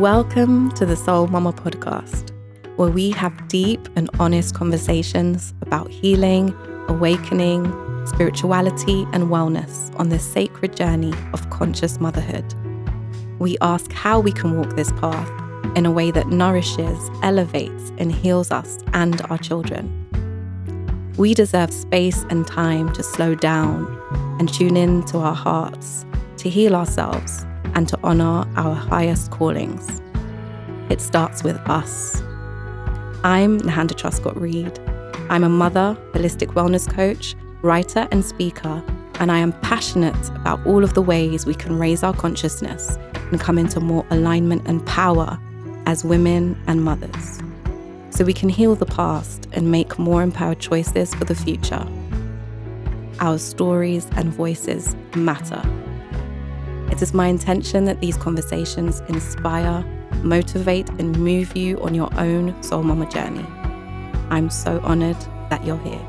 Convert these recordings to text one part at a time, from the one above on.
Welcome to the Soul Mama podcast, where we have deep and honest conversations about healing, awakening, spirituality, and wellness on this sacred journey of conscious motherhood. We ask how we can walk this path in a way that nourishes, elevates, and heals us and our children. We deserve space and time to slow down and tune in to our hearts, to heal ourselves, and to honor our highest callings. It starts with us. I'm Nahanda Truscott-Reid. I'm a mother, holistic wellness coach, writer, and speaker, and I am passionate about all of the ways we can raise our consciousness and come into more alignment and power as women and mothers, so we can heal the past and make more empowered choices for the future. Our stories and voices matter. It is my intention that these conversations inspire, motivate, and move you on your own Soul Mama journey. I'm so honored that you're here.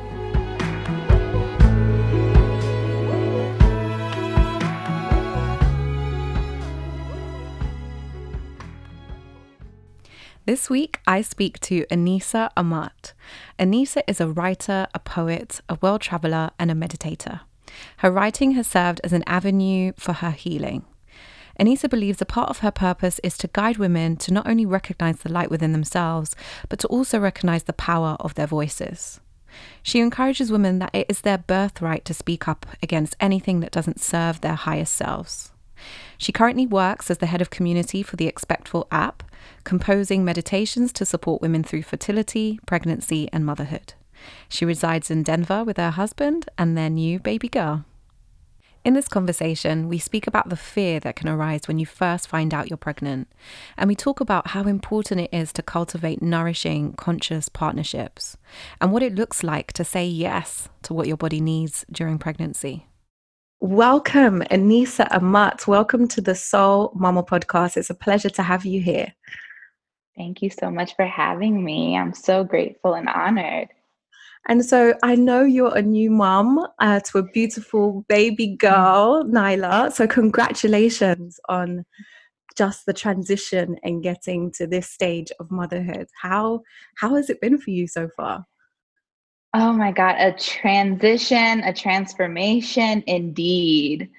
This week, I speak to Anissa Amat. Anissa is a writer, a poet, a world traveler, and a meditator. Her writing has served as an avenue for her healing. Anissa believes a part of her purpose is to guide women to not only recognize the light within themselves, but to also recognize the power of their voices. She encourages women that it is their birthright to speak up against anything that doesn't serve their highest selves. She currently works as the head of community for the Expectful app, composing meditations to support women through fertility, pregnancy, and motherhood. She resides in Denver with her husband and their new baby girl. In this conversation, we speak about the fear that can arise when you first find out you're pregnant, and we talk about how important it is to cultivate nourishing, conscious partnerships, and what it looks like to say yes to what your body needs during pregnancy. Welcome, Anissa Amat. Welcome to the Soul Mama podcast. It's a pleasure to have you here. Thank you so much for having me. I'm so grateful and honored. And so I know you're a new mom to a beautiful baby girl, Nyla. So congratulations on just the transition and getting to this stage of motherhood. How has it been for you so far? Oh my God, a transition, a transformation indeed.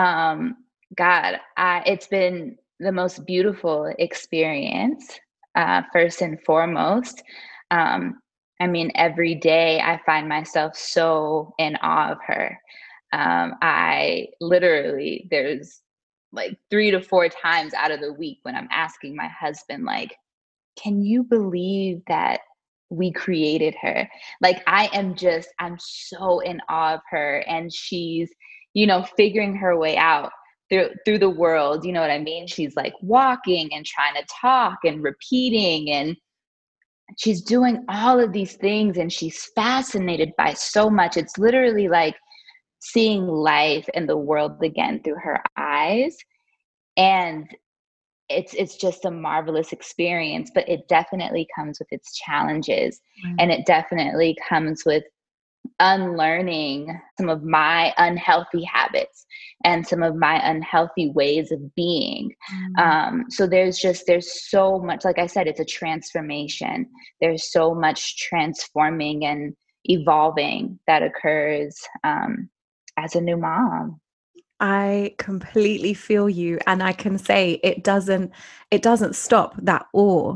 It's been the most beautiful experience, first and foremost. Every day I find myself so in awe of her. There's like 3 to 4 times out of the week when I'm asking my husband, like, can you believe that we created her? Like, I'm so in awe of her, and she's, figuring her way out through the world. You know what I mean? She's like walking and trying to talk and repeating, and she's doing all of these things, and she's fascinated by so much. It's literally like seeing life and the world again through her eyes. And it's just a marvelous experience, but it definitely comes with its challenges. And it definitely comes with unlearning some of my unhealthy habits and some of my unhealthy ways of being. So there's so much, like I said, it's a transformation. There's so much transforming and evolving that occurs as a new mom. I completely feel you, and I can say it doesn't stop that awe,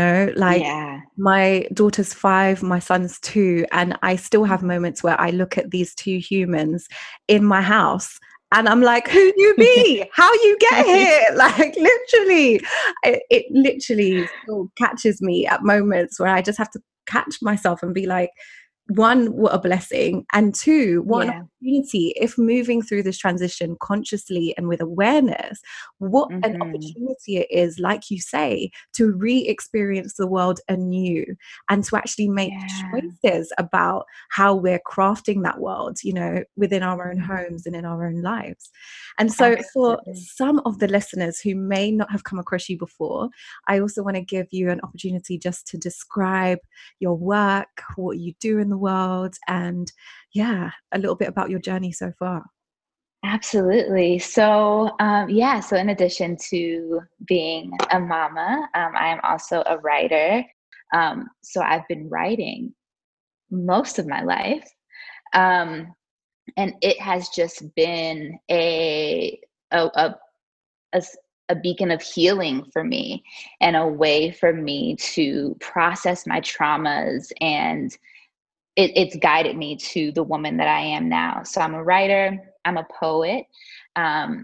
Yeah. My daughter's 5, my son's 2, and I still have moments where I look at these 2 humans in my house and I'm like, who knew me? How you get here? Like, literally, it literally still catches me at moments where I just have to catch myself and be like, 1, what a blessing, and 2, what an opportunity. If moving through this transition consciously and with awareness, what an opportunity it is, like you say, to re-experience the world anew and to actually make choices about how we're crafting that world, within our own homes and in our own lives. And so for some of the listeners who may not have come across you before, I also want to give you an opportunity just to describe your work, what you do in the world, and a little bit about your journey so far. Absolutely. So, so in addition to being a mama, I am also a writer. So I've been writing most of my life. Um, and it has just been a, a, a beacon of healing for me and a way for me to process my traumas, and it's guided me to the woman that I am now. So I'm a writer, I'm a poet. Um,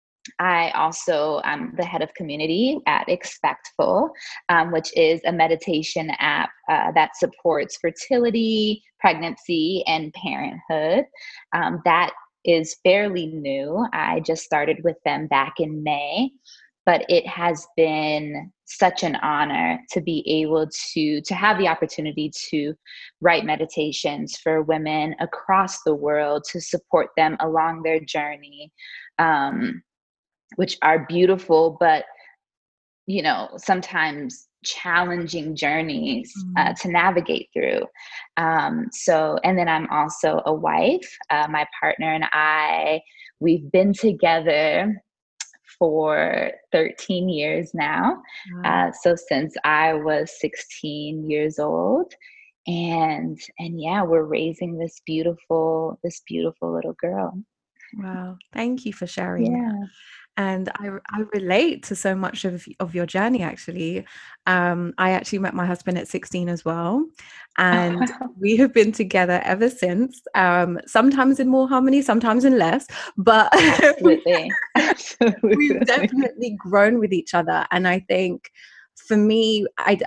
I'm the head of community at Expectful, which is a meditation app that supports fertility, pregnancy, and parenthood. That is fairly new. I just started with them back in May, but it has been such an honor to be able to have the opportunity to write meditations for women across the world to support them along their journey. Which are beautiful, but sometimes challenging journeys to navigate through. And then I'm also a wife. My partner and we've been together for 13 years now. So since I was 16 years old. And yeah, we're raising this beautiful little girl. Wow. Thank you for sharing that. Yeah. And I relate to so much of your journey, actually. I actually met my husband at 16 as well. And Oh, wow. we have been together ever since, sometimes in more harmony, sometimes in less. But Absolutely. we've Absolutely. definitely grown with each other. And I think for me,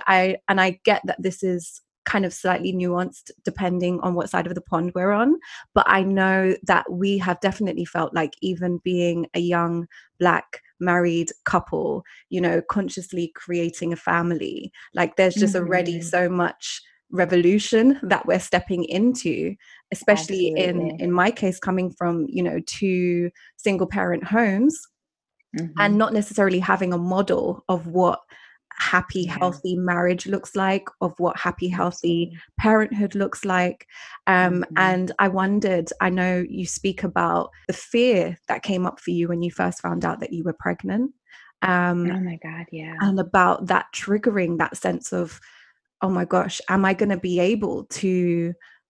I get that this is kind of slightly nuanced depending on what side of the pond we're on. But I know that we have definitely felt like, even being a young Black married couple, consciously creating a family, like there's just already Mhm. so much revolution that we're stepping into, especially Absolutely. in my case, coming from, two single parent homes, and Mhm. not necessarily having a model of what happy, Yeah, healthy marriage looks like, of what happy, healthy absolutely. parenthood looks like. Mhm. And I wondered, I know you speak about the fear that came up for you when you first found out that you were pregnant, Oh my God, yeah. and about that triggering that sense of, oh my gosh, am I going to be able to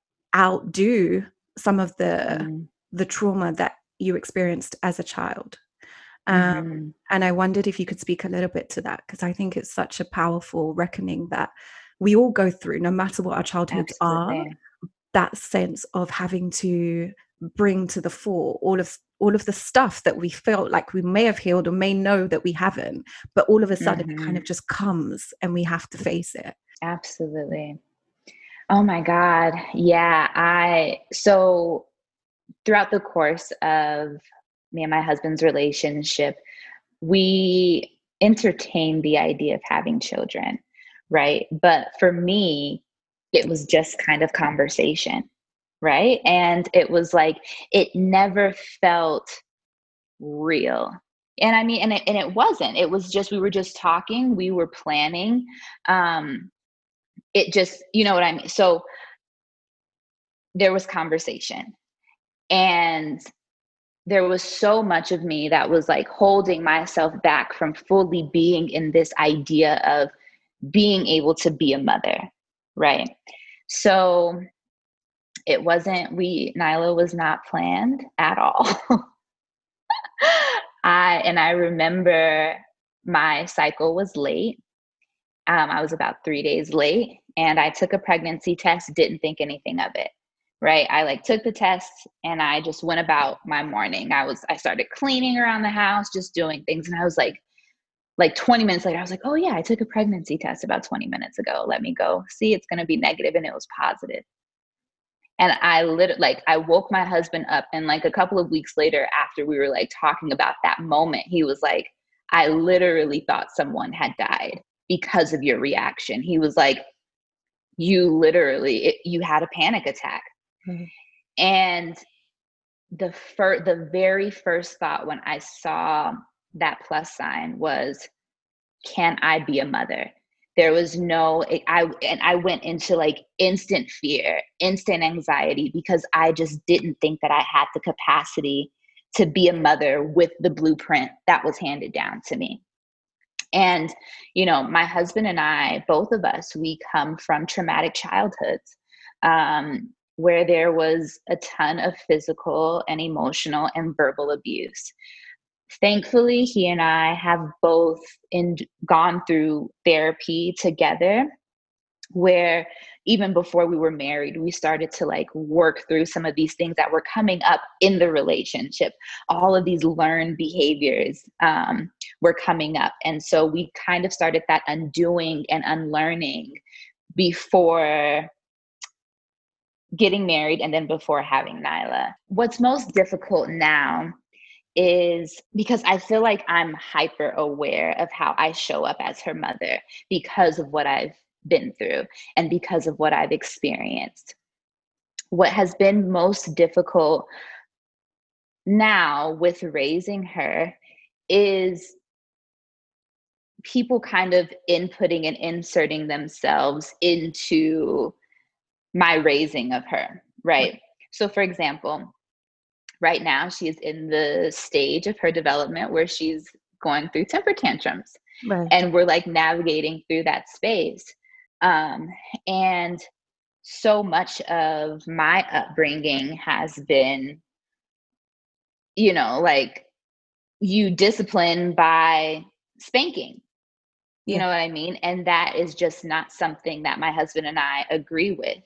outdo some of Mm. the trauma that you experienced as a child? Um, Mhm. and I wondered if you could speak a little bit to that, because I think it's such a powerful reckoning that we all go through, no matter what our childhoods are, Absolutely. that sense of having to bring to the fore all of the stuff that we felt like we may have healed or may know that we haven't, but all of a sudden it kind Mhm. of just comes and we have to face it. Absolutely. Oh my God. Yeah, so throughout the course of me and my husband's relationship, we entertained the idea of having children, right? But for me, it was just kind of conversation, right? And it was like, it never felt real. And I mean, and it wasn't. It was just, we were just talking, we were planning. Um, it just, you know what I mean? So there was conversation. And there was so much of me that was like holding myself back from fully being in this idea of being able to be a mother, right? So Nyla was not planned at all. I remember my cycle was late. I was about 3 days late, and I took a pregnancy test, didn't think anything of it. Right. I like took the test and I just went about my morning. I started cleaning around the house, just doing things. And I was like 20 minutes later, I was like, oh yeah, I took a pregnancy test about 20 minutes ago. Let me go see, it's going to be negative. And it was positive. And I woke my husband up, and like a couple of weeks later, after we were like talking about that moment, he was like, I literally thought someone had died because of your reaction. He was like, you had a panic attack. Mhm. And the very first thought when I saw that plus sign was, can I be a mother? There was I went into like instant fear, instant anxiety, because I just didn't think that I had the capacity to be a mother with the blueprint that was handed down to me. And, my husband and I, both of us, we come from traumatic childhoods, where there was a ton of physical and emotional and verbal abuse. Thankfully, he and I have both gone through therapy together, where even before we were married, we started to work through some of these things that were coming up in the relationship. All of these learned behaviors were coming up. And so we kind of started that undoing and unlearning before getting married and then before having Nyla. What's most difficult now is because I feel like I'm hyper aware of how I show up as her mother because of what I've been through and because of what I've experienced. What has been most difficult now with raising her is people kind of inputting and inserting themselves into my raising of her, right? So for example, right now she is in the stage of her development where she's going through temper tantrums. Right. And we're navigating through that space. And so much of my upbringing has been, you discipline by spanking. You know what I mean? And that is just not something that my husband and I agree with,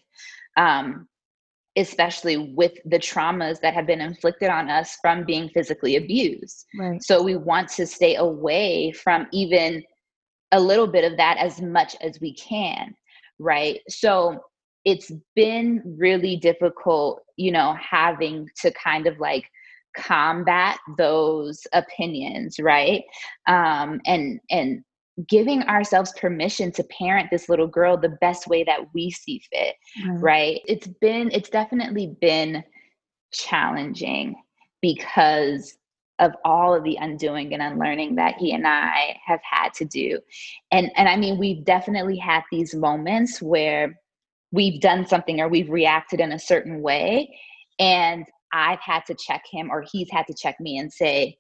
especially with the traumas that have been inflicted on us from being physically abused. Right. So we want to stay away from even a little bit of that as much as we can, right? So it's been really difficult, having to kind of combat those opinions, right? And giving ourselves permission to parent this little girl the best way that we see fit, right? It's definitely been challenging because of all of the undoing and unlearning that he and I have had to do. And I mean, we've definitely had these moments where we've done something or we've reacted in a certain way, and I've had to check him or he's had to check me and say,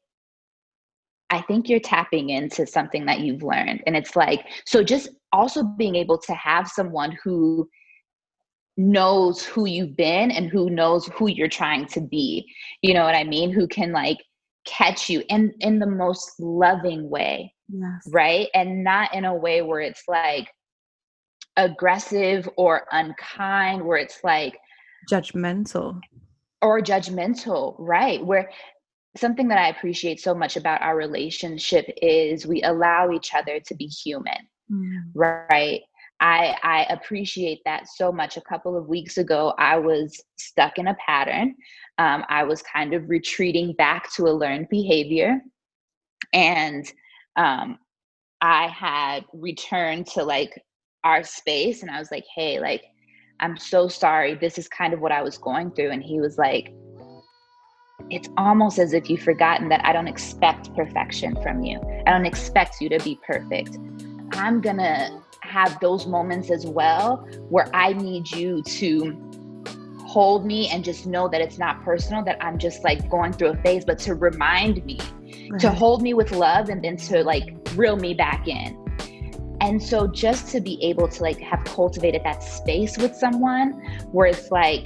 I think you're tapping into something that you've learned. And it's so just also being able to have someone who knows who you've been and who knows who you're trying to be, you know what I mean? Who can catch you in the most loving way. Yes. Right? And not in a way where it's aggressive or unkind, where it's judgmental. Or judgmental, right? Where something that I appreciate so much about our relationship is we allow each other to be human, right? I appreciate that so much. A couple of weeks ago, I was stuck in a pattern. I was kind of retreating back to a learned behavior. And I had returned to our space, and I was like, hey, I'm so sorry. This is kind of what I was going through. And he was like, it's almost as if you've forgotten that I don't expect perfection from you. I don't expect you to be perfect. I'm going to have those moments as well where I need you to hold me and just know that it's not personal, that I'm just going through a phase, but to remind me, to hold me with love, and then to reel me back in. And so just to be able to have cultivated that space with someone where it's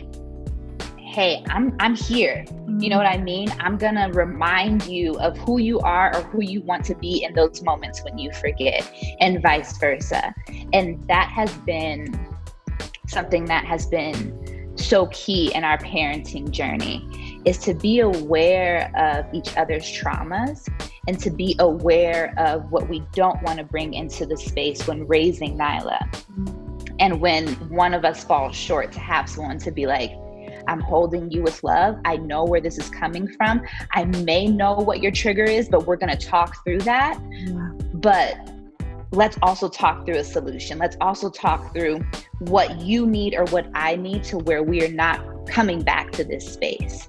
hey, I'm here. You know what I mean? I'm going to remind you of who you are or who you want to be in those moments when you forget, and vice versa. And that has been something that has been so key in our parenting journey, is to be aware of each other's traumas and to be aware of what we don't want to bring into the space when raising Nyla. And when one of us falls short, to have someone to be I'm holding you with love. I know where this is coming from. I may know what your trigger is, but we're going to talk through that. But let's also talk through a solution. Let's also talk through what you need or what I need, to where we are not coming back to this space.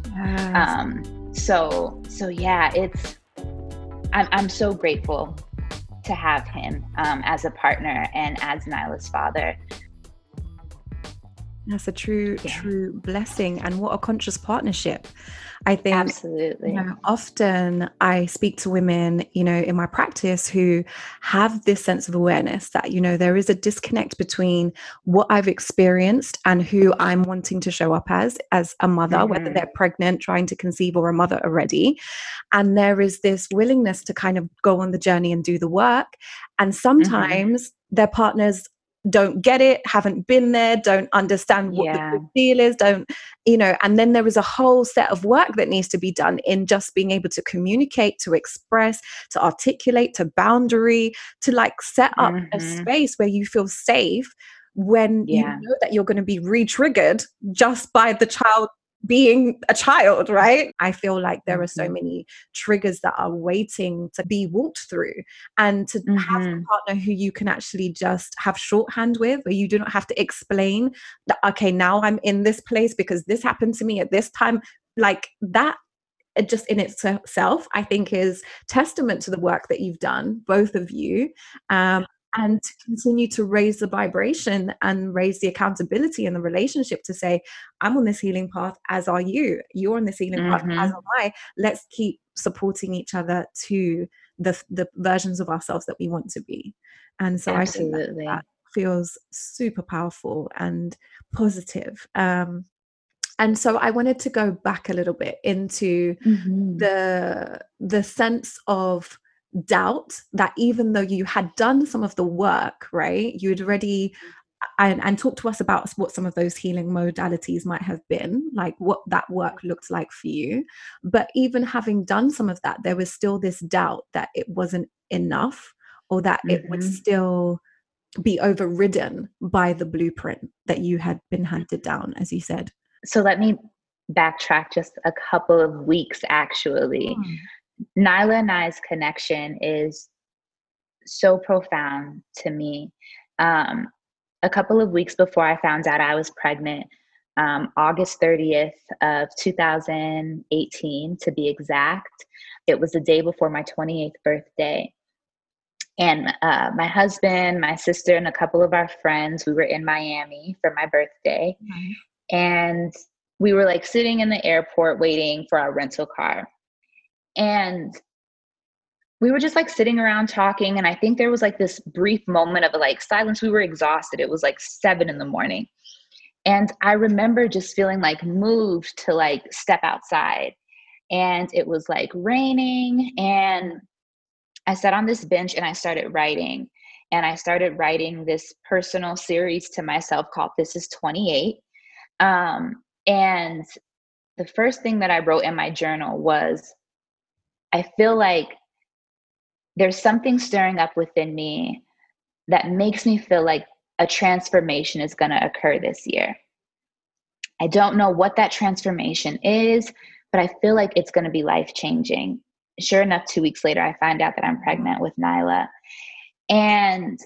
So yeah, I'm so grateful to have him as a partner and as Nyla's father. That's a true, Yeah, true blessing. And what a conscious partnership. I think, absolutely. often I speak to women, in my practice who have this sense of awareness that, there is a disconnect between what I've experienced and who I'm wanting to show up as a mother, whether Hmm. they're pregnant, trying to conceive, or a mother already. And there is this willingness to kind of go on the journey and do the work. And Hmm. sometimes their partners don't get it, haven't been there, don't understand what the Yeah. big deal is, don't, and then there is a whole set of work that needs to be done in just being able to communicate, to express, to articulate, to boundary, to like set up a Hmm. space where you feel safe when you Yeah. know that you're going to be re-triggered just by the child being a child, right? I feel like there are so Hmm. many triggers that are waiting to be walked through, and to have Hmm. a partner who you can actually just have shorthand with, where you do not have to explain that, okay, now I'm in this place because this happened to me at this time. Like that, just in itself, I think is testament to the work that you've done, both of you. And to continue to raise the vibration and raise the accountability in the relationship to say, I'm on this healing path, as are you. You're on this healing path, as Hmm. am I. Let's keep supporting each other to the versions of ourselves that we want to be. And so I think that Absolutely. feels super powerful and positive. And so I wanted to go back a little bit into Hmm. the sense of doubt that even though you had done some of the work, right, you had already, and talk to us about what some of those healing modalities might have been, like what that work looked like for you. But even having done some of that, there was still this doubt that it wasn't enough, or that it would Hmm. still be overridden by the blueprint that you had been handed down, as you said. So let me backtrack just a couple of weeks, actually. Mm. Nyla and I's connection is so profound to me. Um, a couple of weeks before I found out I was pregnant, August 30th of 2018 to be exact, it was the day before my 28th birthday. And my husband, my sister, and a couple of our friends, we were in Miami for my birthday. Nice. And we were like sitting in the airport waiting for our rental car. And we were just like sitting around talking. And I think there was like this brief moment of like silence. We were exhausted. It was like 7 in the morning. And I remember just feeling like moved to like step outside. And it was like raining. And I sat on this bench and I started writing. And I started writing this personal series to myself called This Is 28. And the first thing that I wrote in my journal was, I feel like there's something stirring up within me that makes me feel like a transformation is going to occur this year. I don't know what that transformation is, but I feel like it's going to be life changing. Sure enough, 2 weeks later, I find out that I'm pregnant with Nyla. And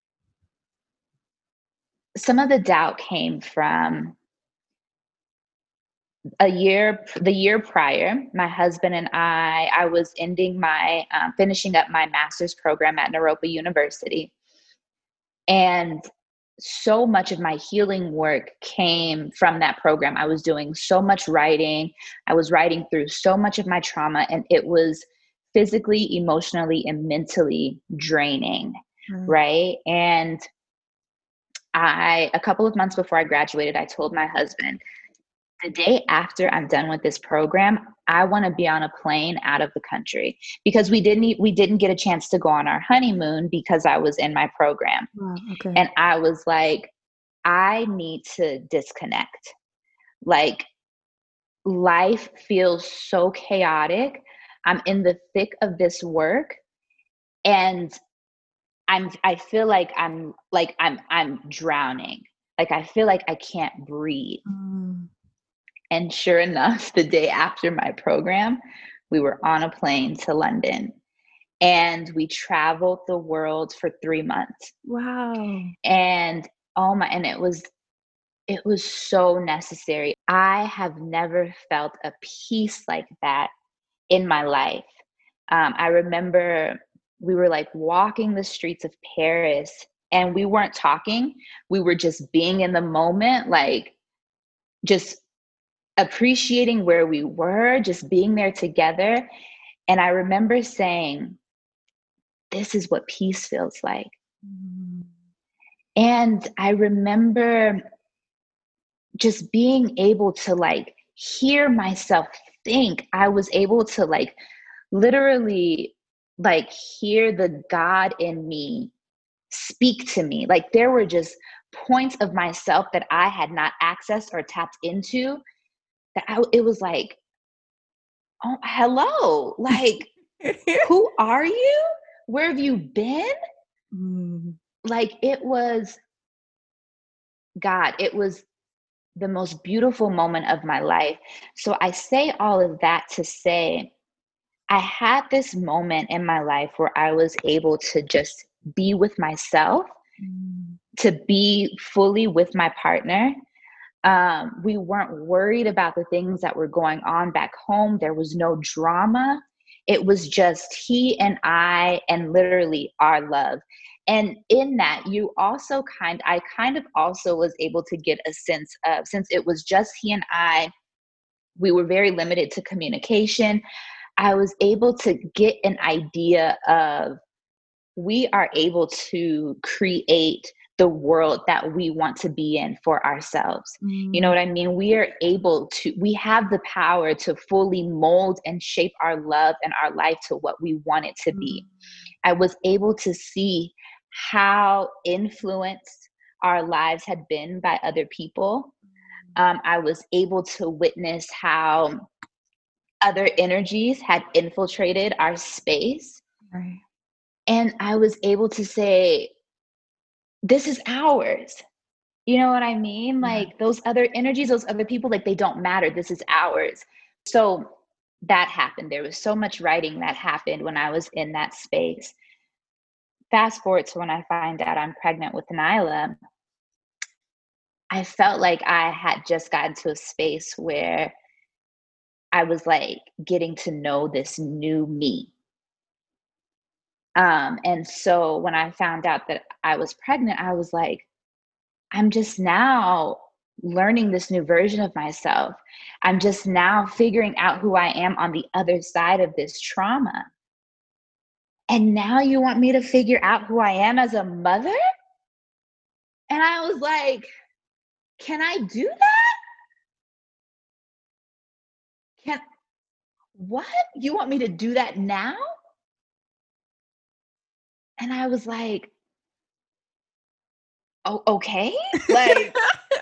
some of the doubt came from the year prior. My husband and I was ending my, finishing up my master's program at Naropa University. And so much of my healing work came from that program. I was doing so much writing. I was writing through so much of my trauma, and it was physically, emotionally, and mentally draining. Mm. Right. And a couple of months before I graduated, I told my husband, the day after I'm done with this program, I want to be on a plane out of the country, because we didn't get a chance to go on our honeymoon because I was in my program. Wow, okay. And I was like, I need to disconnect. Like, life feels so chaotic. I'm in the thick of this work, and I feel like I'm drowning. Like, I feel like I can't breathe. Mm. And sure enough, the day after my program, we were on a plane to London, and we traveled the world for 3 months. Wow. And and it was so necessary. I have never felt a peace like that in my life. I remember we were like walking the streets of Paris, and we weren't talking. We were just being in the moment, like just appreciating where we were, just being there together. And I remember saying, this is what peace feels like. And I remember just being able to like hear myself think. I was able to like literally like hear the God in me speak to me. Like there were just points of myself that I had not accessed or tapped into, that it was like, oh, hello, like, who are you? Where have you been? Like it was God. It was the most beautiful moment of my life. So I say all of that to say, I had this moment in my life where I was able to just be with myself, to be fully with my partner. We weren't worried about the things that were going on back home. There was no drama. It was just he and I, and literally our love. And in that, I kind of also was able to get a sense of, since it was just he and I, we were very limited to communication. I was able to get an idea of, we are able to create the world that we want to be in for ourselves. You know what I mean? We have the power to fully mold and shape our love and our life to what we want it to be. I was able to see how influenced our lives had been by other people. I was able to witness how other energies had infiltrated our space. Right. And I was able to say, this is ours. You know what I mean? Like those other energies, those other people, like they don't matter. This is ours. So that happened. There was so much writing that happened when I was in that space. Fast forward to when I find out I'm pregnant with Nyla, I felt like I had just gotten to a space where I was like getting to know this new me. And so when I found out that I was pregnant, I was like, I'm just now learning this new version of myself. I'm just now figuring out who I am on the other side of this trauma. And now you want me to figure out who I am as a mother? And I was like, can I do that? What? You want me to do that now? And I was like, oh, okay. Like,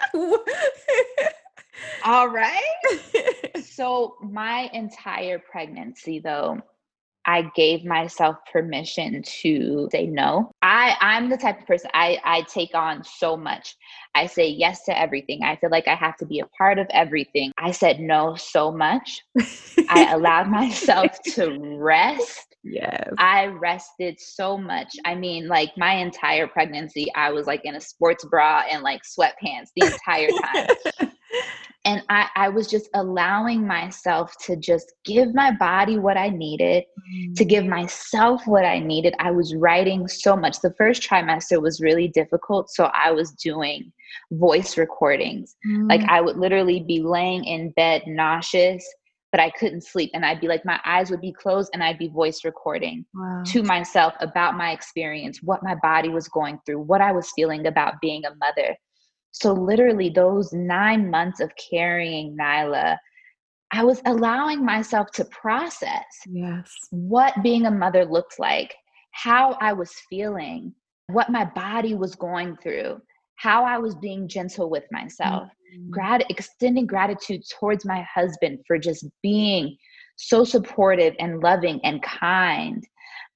all right. So my entire pregnancy, though, I gave myself permission to say no. I'm the type of person, I take on so much. I say yes to everything. I feel like I have to be a part of everything. I said no so much. I allowed myself to rest. Yes. I rested so much. I mean, like my entire pregnancy, I was like in a sports bra and like sweatpants the entire time. And I was just allowing myself to just give my body what I needed, to give myself what I needed. I was writing so much. The first trimester was really difficult. So I was doing voice recordings. Like I would literally be laying in bed nauseous, but I couldn't sleep. And I'd be like, my eyes would be closed and I'd be voice recording to myself about my experience, what my body was going through, what I was feeling about being a mother. So literally those 9 months of carrying Nyla, I was allowing myself to process what being a mother looked like, how I was feeling, what my body was going through, how I was being gentle with myself, extending gratitude towards my husband for just being so supportive and loving and kind.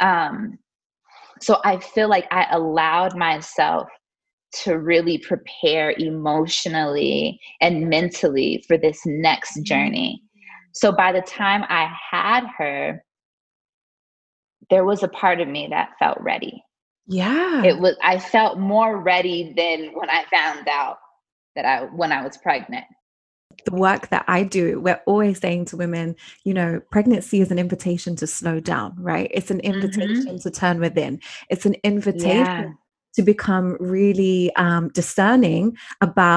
So I feel like I allowed myself to really prepare emotionally and mentally for this next journey. So by the time I had her, there was a part of me that felt ready. I felt more ready than when I found out when I was pregnant. The work that I do, we're always saying to women, you know, pregnancy is an invitation to slow down, right? It's an invitation to turn within. It's an invitation to become really discerning about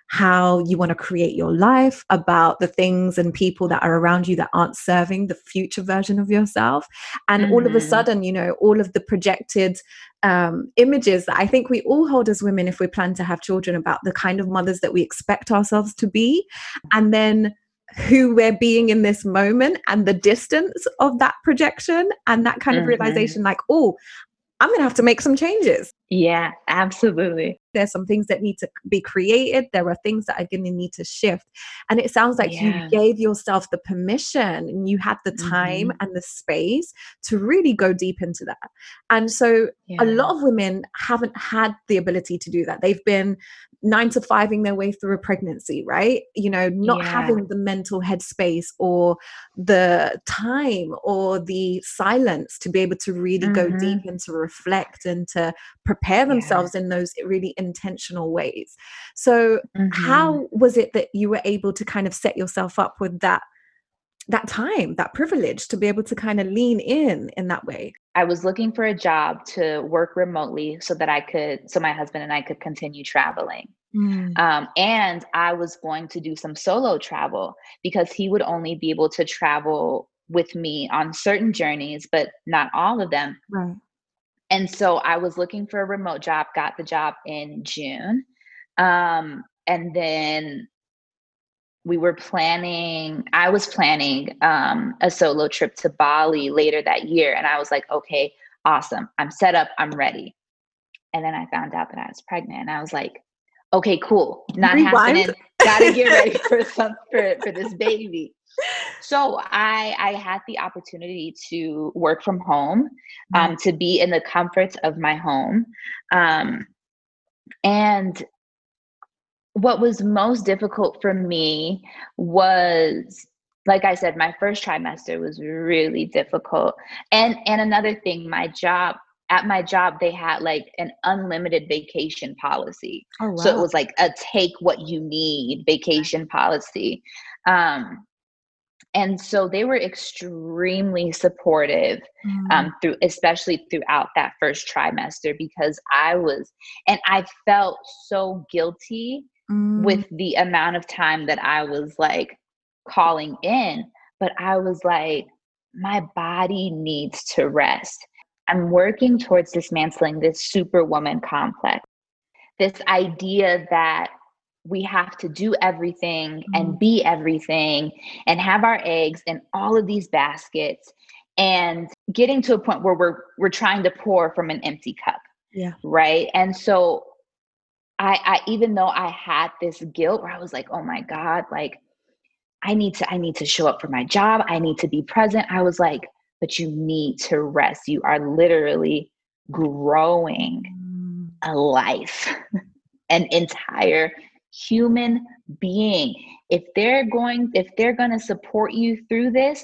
how you want to create your life, about the things and people that are around you that aren't serving the future version of yourself. And all of a sudden, all of the projected images that I think we all hold as women, if we plan to have children, about the kind of mothers that we expect ourselves to be, and then who we're being in this moment, and the distance of that projection, and that kind of realization, like, oh, I'm going to have to make some changes. Yeah, absolutely. There's some things that need to be created. There are things that are going to need to shift. And it sounds like you gave yourself the permission, and you had the time and the space to really go deep into that. And so a lot of women haven't had the ability to do that. They've been 9-to-5ing their way through a pregnancy, right? Not having the mental headspace or the time or the silence to be able to really go deep and to reflect and to prepare themselves in those really intentional ways. So how was it that you were able to kind of set yourself up with that time, that privilege to be able to kind of lean in that way? I was looking for a job to work remotely so my husband and I could continue traveling. And I was going to do some solo travel because he would only be able to travel with me on certain journeys, but not all of them. Right. And so I was looking for a remote job, got the job in June. And then I was planning a solo trip to Bali later that year. And I was like, okay, awesome. I'm set up. I'm ready. And then I found out that I was pregnant, and I was like, okay, cool. Not happening. Gotta get ready for this baby. So I had the opportunity to work from home, to be in the comforts of my home. And what was most difficult for me was, like I said, my first trimester was really difficult. And another thing, at my job, they had like an unlimited vacation policy. Oh, wow. So it was like a take what you need vacation policy. And so they were extremely supportive, especially throughout that first trimester, because I felt so guilty with the amount of time that I was like calling in, but I was like, my body needs to rest. I'm working towards dismantling this superwoman complex, this idea that we have to do everything and be everything and have our eggs in all of these baskets, and getting to a point where we're trying to pour from an empty cup. Yeah. Right. And so I even though I had this guilt where I was like, oh my God, like I need to show up for my job. I need to be present. I was like, but you need to rest. You are literally growing a life, an entire human being. If they're going to support you through this,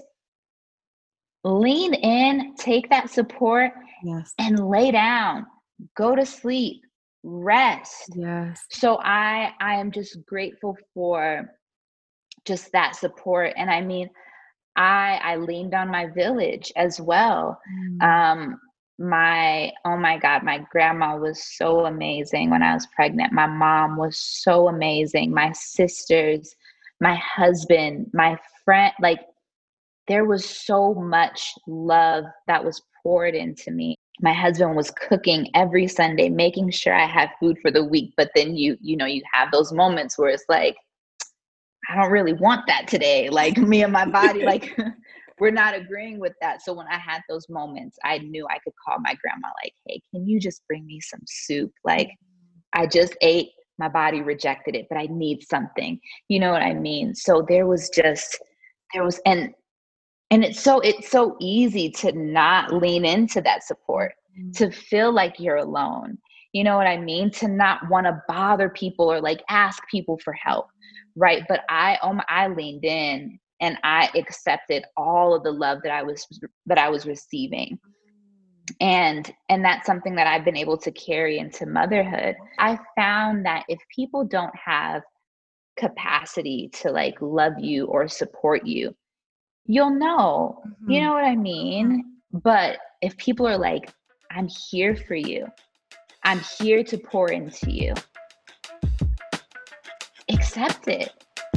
lean in, take that support, and lay down, go to sleep, rest. Yes. So I am just grateful for just that support. And I mean, I leaned on my village as well. Oh my God, my grandma was so amazing when I was pregnant. My mom was so amazing. My sisters, my husband, my friend, like there was so much love that was poured into me. My husband was cooking every Sunday, making sure I had food for the week. But then you have those moments where it's like, I don't really want that today. Like me and my body, like we're not agreeing with that. So when I had those moments, I knew I could call my grandma like, hey, can you just bring me some soup? Like I just ate, my body rejected it, but I need something. You know what I mean? So and it's so easy to not lean into that support, to feel like you're alone. You know what I mean? To not want to bother people or like ask people for help. Right. But I leaned in and I accepted all of the love that I was receiving. And that's something that I've been able to carry into motherhood. I found that if people don't have capacity to like love you or support you, you'll know, you know what I mean? But if people are like, I'm here for you, I'm here to pour into you, accept it.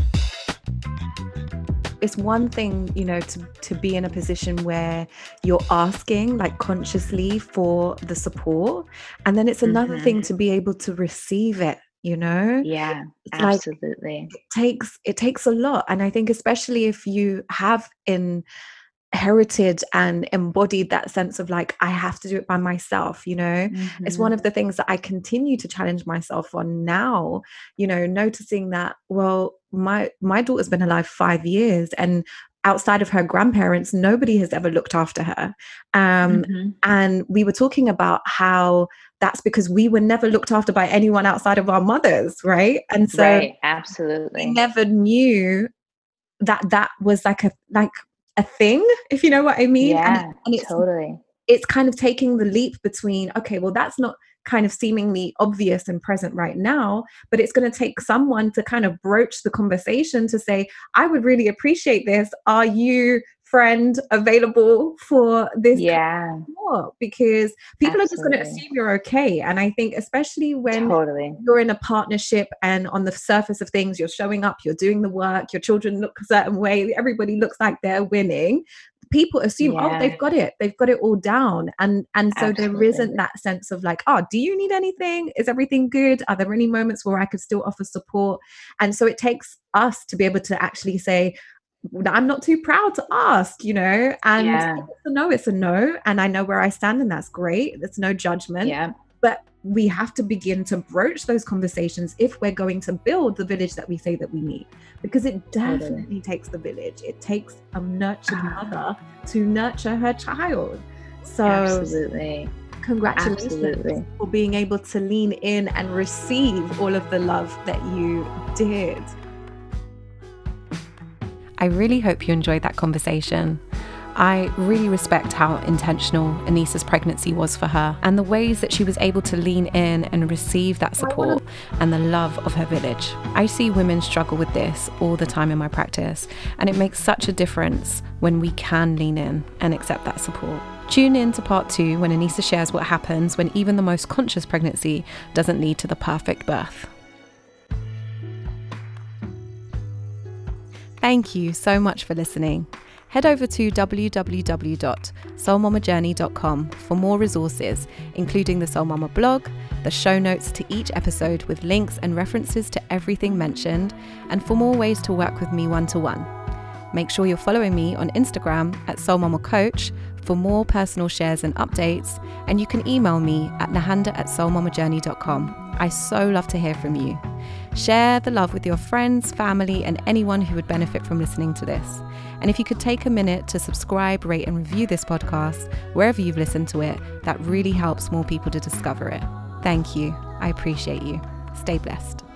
It's one thing, to be in a position where you're asking like consciously for the support. And then it's another thing to be able to receive it, Yeah, It's absolutely. it takes a lot. And I think especially if you have inherited and embodied that sense of like, I have to do it by myself, it's one of the things that I continue to challenge myself on now, noticing that, well, my daughter's been alive 5 years, and outside of her grandparents, nobody has ever looked after her. And we were talking about how that's because we were never looked after by anyone outside of our mothers, right? And so right, absolutely. we never knew that was like a thing, if you know what I mean. Yeah, and it's totally. It's kind of taking the leap between, okay, well, that's not kind of seemingly obvious and present right now, but it's going to take someone to kind of broach the conversation to say, I would really appreciate this. Are you, friend, available for this? Yeah. Because people are just going to Absolutely. assume you're okay. And I think especially when Totally. you're in a partnership and on the surface of things, you're showing up, you're doing the work, your children look a certain way, everybody looks like they're winning. People assume, Yeah. they've got it all down. And so there Absolutely. isn't that sense of like, do you need anything? Is everything good? Are there any moments where I could still offer support? And so it takes us to be able to actually say, I'm not too proud to ask, and Yeah. if it's a no, and I know where I stand, and that's great. There's no judgment. Yeah. But we have to begin to broach those conversations if we're going to build the village that we say that we need, because it definitely takes the village. It takes a nurtured mother to nurture her child. So absolutely. Congratulations Absolutely. for being able to lean in and receive all of the love that you did. I really hope you enjoyed that conversation. I really respect how intentional Anissa's pregnancy was for her, and the ways that she was able to lean in and receive that support and the love of her village. I see women struggle with this all the time in my practice, and it makes such a difference when we can lean in and accept that support. Tune in to part 2 when Anissa shares what happens when even the most conscious pregnancy doesn't lead to the perfect birth. Thank you so much for listening. Head over to www.soulmamajourney.com for more resources, including the Soul Mama blog, the show notes to each episode with links and references to everything mentioned, and for more ways to work with me one-to-one. Make sure you're following me on Instagram at Soul Mama Coach for more personal shares and updates, and you can email me at nahanda@soulmamajourney.com. I so love to hear from you. Share the love with your friends, family, and anyone who would benefit from listening to this. And if you could take a minute to subscribe, rate, and review this podcast wherever you've listened to it, that really helps more people to discover it. Thank you. I appreciate you. Stay blessed.